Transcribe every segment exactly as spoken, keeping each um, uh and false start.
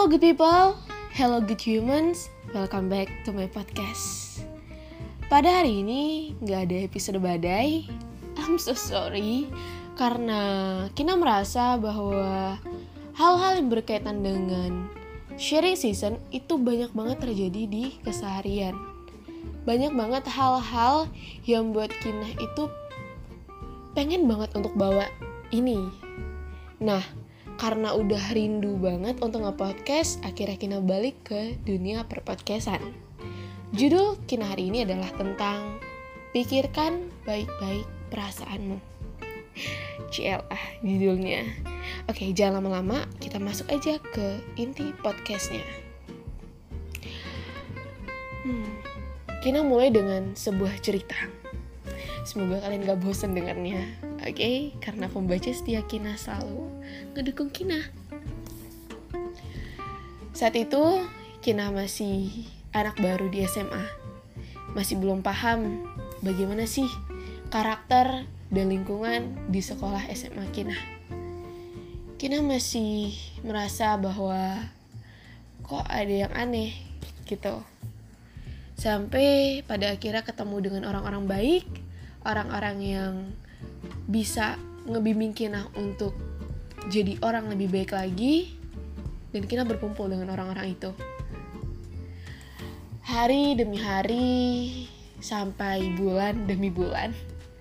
good people, hello good humans, welcome back to my podcast. Pada hari ini gak ada episode badai. I'm so sorry, karena Kina merasa bahwa hal-hal yang berkaitan dengan sharing season itu banyak banget terjadi di keseharian. Banyak banget hal-hal yang buat Kina itu pengen banget untuk bawa ini. Nah, karena udah rindu banget untuk nge-podcast, akhirnya Kina balik ke dunia perpodcastan. Judul Kina hari ini adalah tentang pikirkan baik-baik perasaanmu. C L ah judulnya. Oke, jangan lama-lama, kita masuk aja ke inti podcastnya. Hmm, Kina mulai dengan sebuah cerita. Semoga kalian gak bosan dengarnya. Oke, okay? Karena pembaca setia Kina selalu ngedukung Kina. Saat itu Kina masih anak baru di S M A. Masih belum paham bagaimana sih karakter dan lingkungan di sekolah S M A Kina. Kina masih merasa bahwa kok ada yang aneh gitu. Sampai pada akhirnya ketemu dengan orang-orang baik, orang-orang yang bisa ngebimbing Kina untuk jadi orang lebih baik lagi, dan Kina berkumpul dengan orang-orang itu. Hari demi hari, sampai bulan demi bulan,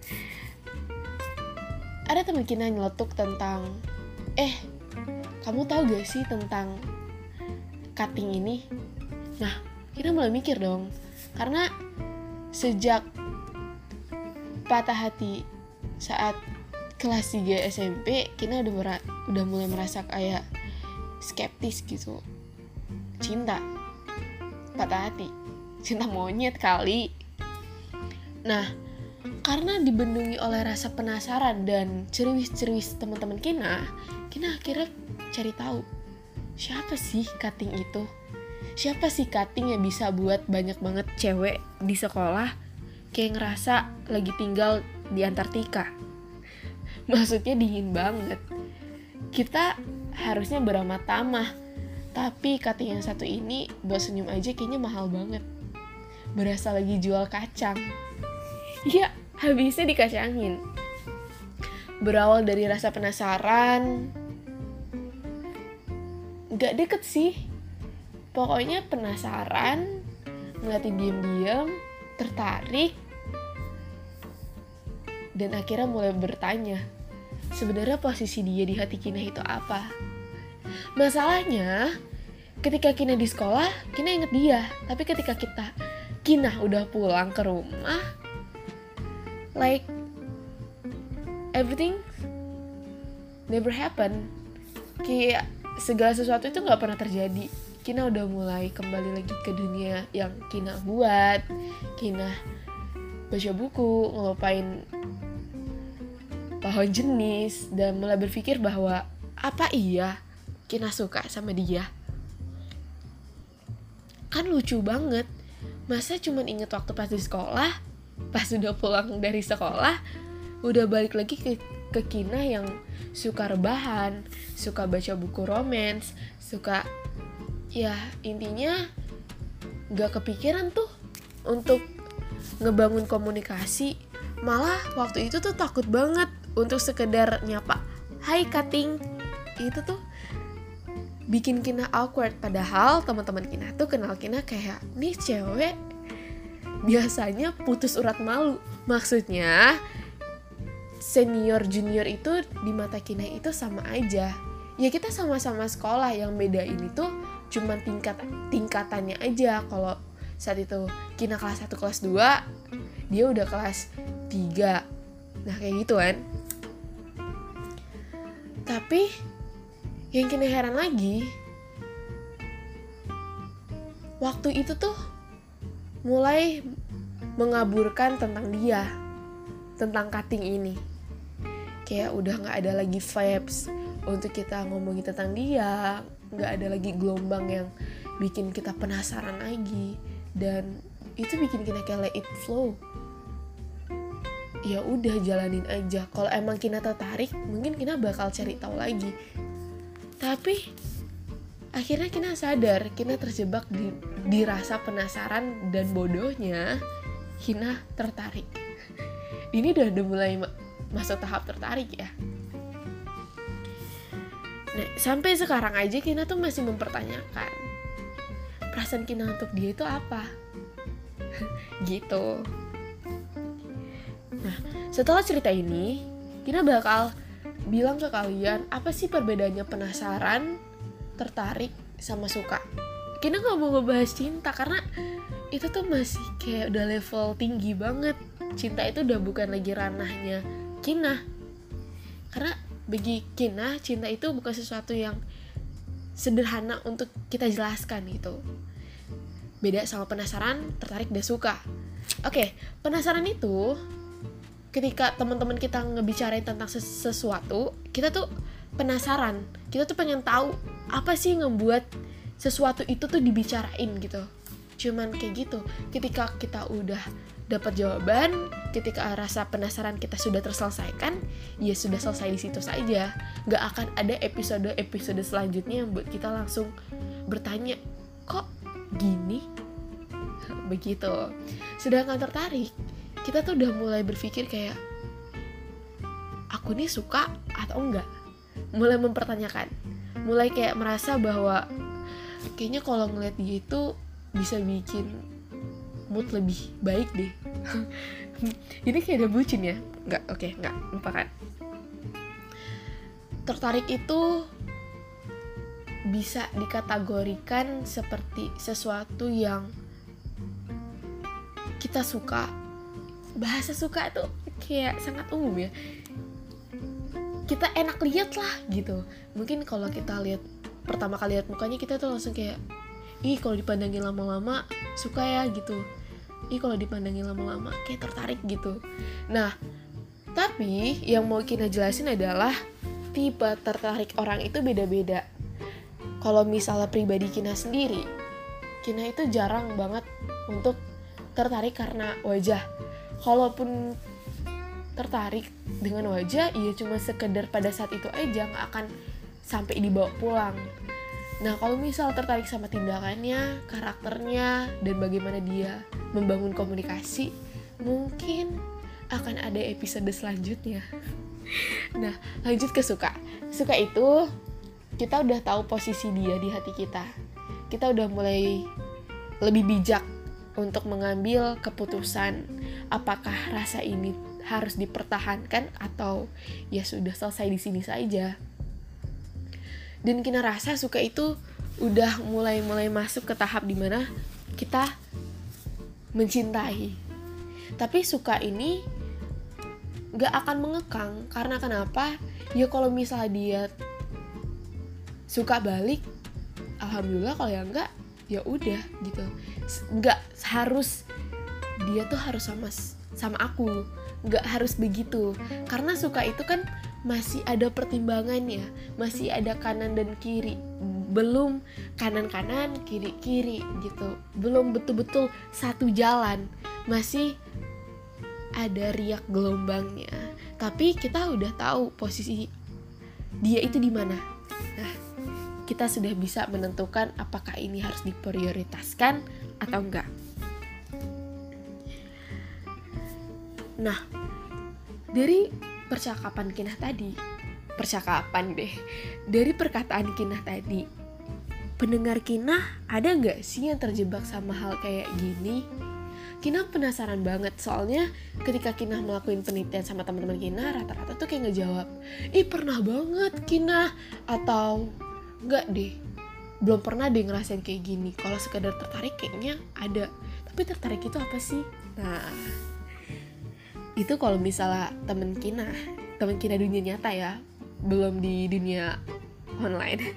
ada teman Kina nyeletuk tentang, eh, kamu tahu gak sih tentang cutting ini? Nah, Kina mulai mikir dong, karena sejak patah hati saat kelas tiga S M P, Kina udah mera- udah mulai merasa kayak skeptis gitu. Cinta, patah hati, cinta monyet kali. Nah, karena dibendungi oleh rasa penasaran dan cerewis-cerewis teman-teman Kina, Kina akhirnya cari tahu siapa sih cutting itu. Siapa sih cutting yang bisa buat banyak banget cewek di sekolah kayak ngerasa lagi tinggal di Antartika. Maksudnya dingin banget. Kita harusnya beramah tamah, tapi cutting yang satu ini buat senyum aja kayaknya mahal banget. Berasa lagi jual kacang. Ya, habisnya dikacangin. Berawal dari rasa penasaran, gak deket sih. Pokoknya penasaran, ngeliatin diem-diem, tertarik, dan akhirnya mulai bertanya, sebenarnya posisi dia di hati Kina itu apa? Masalahnya, ketika Kina di sekolah, Kina inget dia. Tapi ketika kita, Kina udah pulang ke rumah, like, everything never happen. Kayak segala sesuatu itu gak pernah terjadi. Kina udah mulai kembali lagi ke dunia yang Kina buat. Kina baca buku, ngelupain lawan jenis, dan mulai berpikir bahwa apa iya Kina suka sama dia? Kan lucu banget, masa cuman inget waktu pas di sekolah, pas udah pulang dari sekolah, udah balik lagi ke, ke Kina yang suka rebahan, suka baca buku romance, suka, ya intinya gak kepikiran tuh untuk ngebangun komunikasi. Malah waktu itu tuh takut banget untuk sekedar nyapa, hai cutting. Itu tuh bikin Kina awkward. Padahal teman-teman Kina tuh kenal Kina kayak, nih cewek biasanya putus urat malu. Maksudnya senior junior itu di mata Kina itu sama aja. Ya kita sama-sama sekolah, yang beda ini tuh cuman tingkat tingkatannya aja. Kalau saat itu Kina kelas satu, kelas dua, dia udah kelas tiga. Nah kayak gitu kan. Tapi yang Kina heran lagi, waktu itu tuh mulai mengaburkan tentang dia, tentang cutting ini. Kayak udah gak ada lagi vibes untuk kita ngomongin tentang dia, gak ada lagi gelombang yang bikin kita penasaran lagi. Dan itu bikin Kina kayak let it flow. Ya udah jalanin aja. Kalau emang Kina tertarik, mungkin Kina bakal cari tahu lagi. Tapi akhirnya Kina sadar, Kina terjebak di, di rasa penasaran, dan bodohnya Kina tertarik. Ini udah, udah mulai ma- masuk tahap tertarik ya. Nah, sampai sekarang aja Kina tuh masih mempertanyakan perasaan Kina untuk dia itu apa. Gitu. Nah, setelah cerita ini, Kina bakal bilang ke kalian apa sih perbedaannya penasaran, tertarik, sama suka. Kina gak mau ngebahas cinta karena itu tuh masih kayak udah level tinggi banget. Cinta itu udah bukan lagi ranahnya Kina. Karena bagi Kina, cinta itu bukan sesuatu yang sederhana untuk kita jelaskan gitu. Beda sama penasaran, tertarik, dan suka. Oke, penasaran itu ketika teman-teman kita ngebicarain tentang sesuatu, kita tuh penasaran, kita tuh pengen tahu apa sih ngebuat sesuatu itu tuh dibicarain gitu. Cuman kayak gitu. Ketika kita udah dapat jawaban, ketika rasa penasaran kita sudah terselesaikan, ya sudah selesai di situ saja. Gak akan ada episode-episode selanjutnya yang buat kita langsung bertanya, kok gini? Begitu. Sedangkan tertarik, kita tuh udah mulai berpikir kayak, aku nih suka atau enggak? Mulai mempertanyakan, mulai kayak merasa bahwa kayaknya kalau ngeliat dia itu bisa bikin mood lebih baik deh. Ini kayak ada bucin ya? Enggak, oke, okay, enggak, lupakan. Tertarik itu bisa dikategorikan seperti sesuatu yang kita suka. Bahasa suka tuh kayak sangat umum ya. Kita enak lihat lah gitu. Mungkin kalau kita lihat pertama kali lihat mukanya, kita tuh langsung kayak, ih kalau dipandangin lama-lama suka ya gitu. Ih kalau dipandangin lama-lama kayak tertarik gitu. Nah, tapi yang mau Kina jelasin adalah tipe tertarik orang itu beda-beda. Kalau misalnya pribadi Kina sendiri, Kina itu jarang banget untuk tertarik karena wajah. Kalaupun tertarik dengan wajah, ya cuma sekedar pada saat itu aja, gak akan sampai dibawa pulang. Nah, kalau misal tertarik sama tindakannya, karakternya, dan bagaimana dia membangun komunikasi, mungkin akan ada episode selanjutnya. Nah, lanjut ke suka. Suka itu, kita udah tahu posisi dia di hati kita. Kita udah mulai lebih bijak untuk mengambil keputusan apakah rasa ini harus dipertahankan atau ya sudah selesai di sini saja. Dan Kina rasa suka itu udah mulai-mulai masuk ke tahap dimana kita mencintai. Tapi suka ini gak akan mengekang. Karena kenapa? Ya kalau misalnya dia suka balik, alhamdulillah. Kalau ya enggak, ya udah gitu. Gak harus dia tuh harus sama sama aku. Gak harus begitu. Karena suka itu kan masih ada pertimbangannya, masih ada kanan dan kiri, belum kanan-kanan, kiri-kiri gitu, belum betul-betul satu jalan, masih ada riak gelombangnya. Tapi kita udah tahu posisi dia itu di mana. Nah, kita sudah bisa menentukan apakah ini harus diprioritaskan atau enggak. Nah, dari percakapan Kina tadi, percakapan deh, dari perkataan Kina tadi, pendengar Kina ada nggak sih yang terjebak sama hal kayak gini? Kina penasaran banget, soalnya ketika Kina melakukan penelitian sama teman-teman Kina, rata-rata tuh kayak ngejawab, ih pernah banget Kina, atau nggak deh, belum pernah deh ngerasain kayak gini. Kalau sekedar tertarik kayaknya ada, tapi tertarik itu apa sih? Nah, itu kalau misalnya temen Kina, temen Kina dunia nyata ya, belum di dunia online.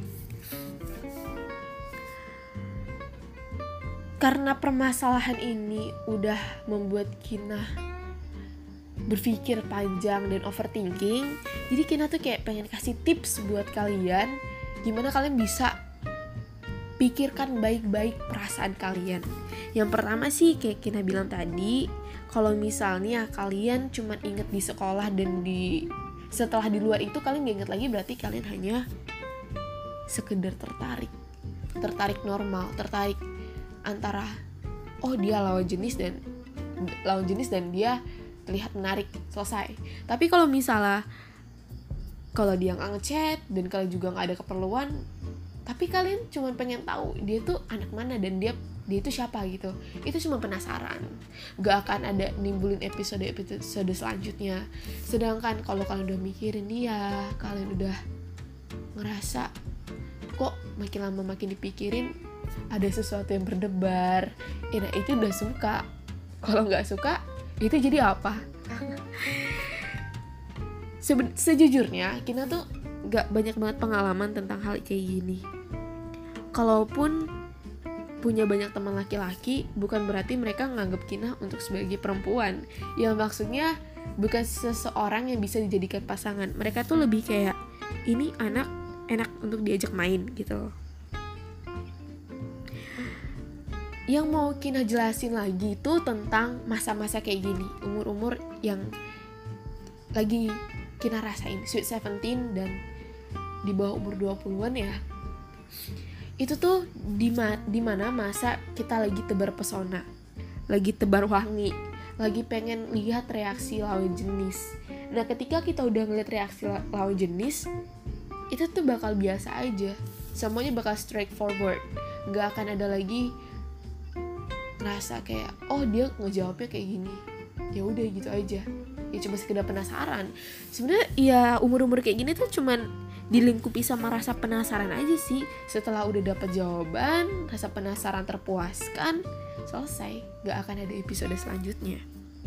Karena permasalahan ini udah membuat Kina berpikir panjang dan overthinking, jadi Kina tuh kayak pengen kasih tips buat kalian, gimana kalian bisa pikirkan baik-baik perasaan kalian. Yang pertama sih kayak Kina bilang tadi, kalau misalnya kalian cuma inget di sekolah dan di setelah di luar itu kalian gak inget lagi, berarti kalian hanya sekedar tertarik. tertarik normal, tertarik antara oh dia lawan jenis dan lawan jenis dan dia terlihat menarik, selesai. Tapi kalau misalnya kalau dia nggak ngechat dan kalian juga nggak ada keperluan, tapi kalian cuma pengen tahu dia tuh anak mana dan dia dia itu siapa gitu, itu cuma penasaran, gak akan ada nimbulin episode episode selanjutnya. Sedangkan kalau kalian udah mikirin dia, kalian udah ngerasa kok makin lama makin dipikirin ada sesuatu yang berdebar, ya nah itu udah suka. Kalau nggak suka itu jadi apa? Sebe- sejujurnya Kina tuh nggak banyak banget pengalaman tentang hal kayak gini. Kalaupun punya banyak teman laki-laki, bukan berarti mereka nganggap Kina untuk sebagai perempuan. Ya maksudnya bukan seseorang yang bisa dijadikan pasangan. Mereka tuh lebih kayak ini anak enak untuk diajak main gitu. Yang mau Kina jelasin lagi tuh tentang masa-masa kayak gini, umur-umur yang lagi Kina rasain, sweet seventeen dan di bawah umur dua puluhan ya. Itu tuh di ma- di mana masa kita lagi tebar pesona, lagi tebar wangi, lagi pengen lihat reaksi lawan jenis. Nah, ketika kita udah ngeliat reaksi lawan jenis, itu tuh bakal biasa aja. Semuanya bakal straightforward. Gak akan ada lagi ngerasa kayak oh dia ngejawabnya kayak gini. Ya udah gitu aja. Ya cuma sekedar penasaran. Sebenarnya ya umur-umur kayak gini tuh cuman dilingkupi sama rasa penasaran aja sih. Setelah udah dapet jawaban, rasa penasaran terpuaskan, selesai. Gak akan ada episode selanjutnya.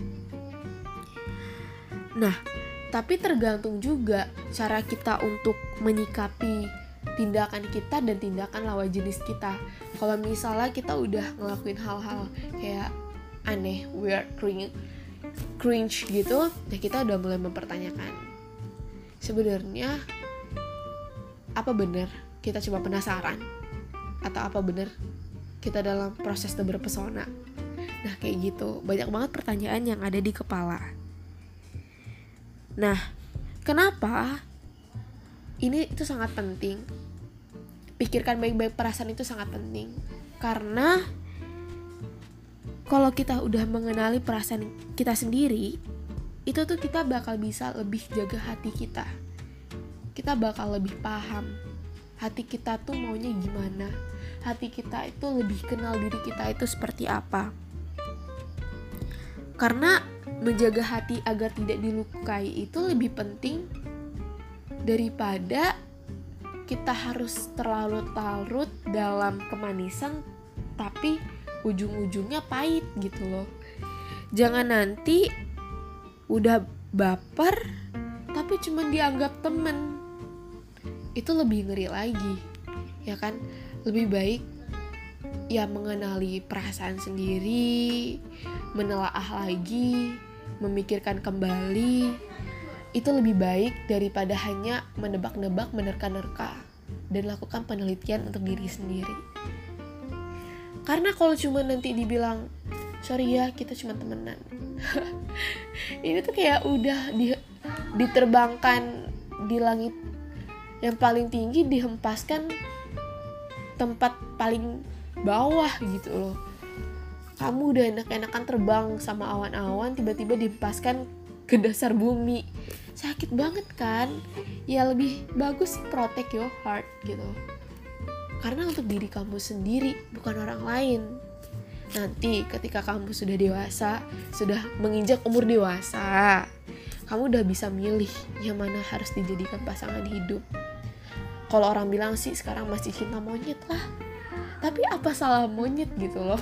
Nah, tapi tergantung juga cara kita untuk menyikapi tindakan kita dan tindakan lawan jenis kita. Kalau misalnya kita udah ngelakuin hal-hal kayak aneh, weird, cringe, cringe gitu, nah kita udah mulai mempertanyakan sebenarnya apa benar kita cuma penasaran atau apa benar kita dalam proses tebar pesona. Nah kayak gitu, banyak banget pertanyaan yang ada di kepala. Nah kenapa ini itu sangat penting, pikirkan baik-baik, perasaan itu sangat penting. Karena kalau kita udah mengenali perasaan kita sendiri, itu tuh kita bakal bisa lebih jaga hati kita. Kita bakal lebih paham hati kita tuh maunya gimana. Hati kita itu lebih kenal diri kita itu seperti apa. Karena menjaga hati agar tidak dilukai itu lebih penting daripada kita harus terlalu larut dalam kemanisan tapi ujung-ujungnya pahit gitu loh. Jangan nanti udah baper tapi cuma dianggap temen, itu lebih ngeri lagi ya kan. Lebih baik ya mengenali perasaan sendiri, menelaah lagi, memikirkan kembali. Itu lebih baik daripada hanya menebak-nebak, menerka-nerka dan lakukan penelitian untuk diri sendiri. Karena kalau cuma nanti dibilang sorry ya kita cuma temenan, ini tuh kayak udah di, diterbangkan di langit yang paling tinggi, dihempaskan tempat paling bawah gitu loh. Kamu udah enak-enakan terbang sama awan-awan, tiba-tiba dihempaskan ke dasar bumi. Sakit banget kan? Ya lebih bagus protect your heart gitu. Karena untuk diri kamu sendiri, bukan orang lain. Nanti ketika kamu sudah dewasa, sudah menginjak umur dewasa, kamu udah bisa milih yang mana harus dijadikan pasangan hidup. Kalau orang bilang sih sekarang masih cinta monyet lah, tapi apa salah monyet gitu loh.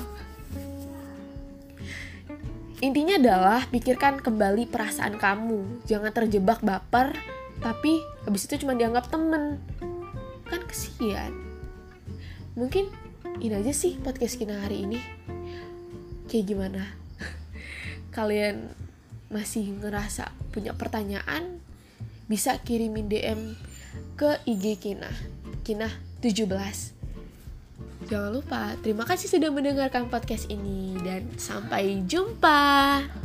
Intinya adalah pikirkan kembali perasaan kamu. Jangan terjebak baper, tapi habis itu cuma dianggap temen. Kan kesian. Mungkin ini aja sih podcast Kina hari ini. Kayak gimana? Kalian masih ngerasa punya pertanyaan? Bisa kirimin D M ke I G Kina, Kina tujuh belas. Jangan lupa, terima kasih sudah mendengarkan podcast ini dan sampai jumpa.